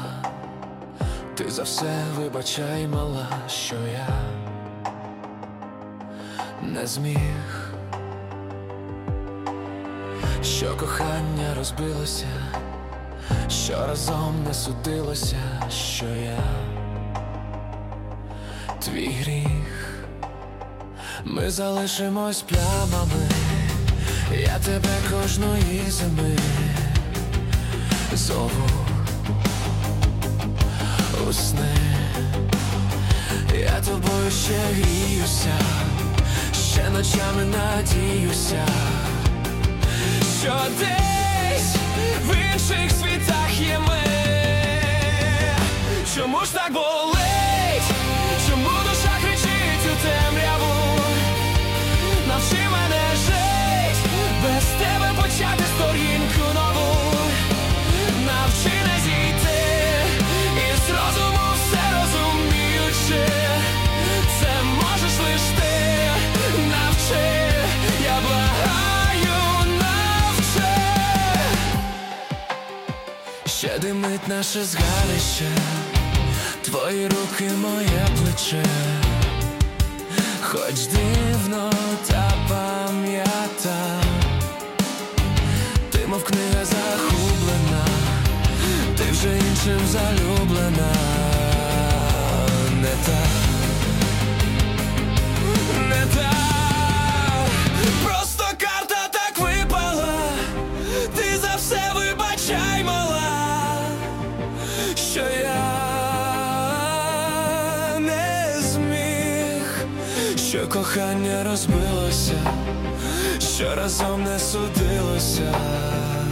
Ти за все вибачай, мала, що я не зміг, що кохання розбилося, що разом не судилося, що я твій гріх. Ми залишимось плямами, я тебе кожної зими зову у сни. Я тобою ще гріюся, ще ночами надіюся, що десь в інших світах є ми. Чому ж так болить? Чому душа кричить у темряву? Навчи мене жить, без тебе почати сторінку нову. Навчи не зійти із розуму, все розуміючи. Це можеш лиш ти. Навчи, я благаю, навчи. Ще димить наше згарище, твої руки, моє плече. Хоч дивно, та пам'ята, ти мов книга загублена, ти вже іншим залюблена. Не та, не та, просто карта так випала. Ти за все вибачай, мала, що я що кохання розбилося, що разом не судилося.